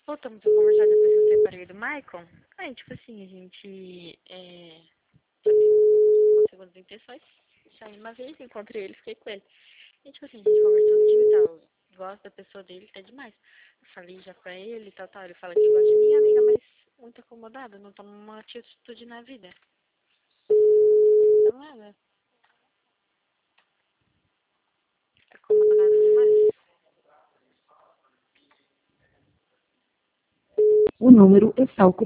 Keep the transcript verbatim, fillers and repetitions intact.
Voltamos a conversar depois que eu separei do Michael. Aí, tipo assim, a gente é, também conseguiu as intenções. Saí uma vez, encontrei ele, fiquei com ele. E tipo assim, a gente conversou no dia e tal. Gosto da pessoa dele, tá demais. Eu falei já pra ele e tal, tal. Ele fala que gosta de mim, amiga, mas muito acomodada, não toma uma atitude na vida. Então nada. Acomodada demais. O número está ocupado.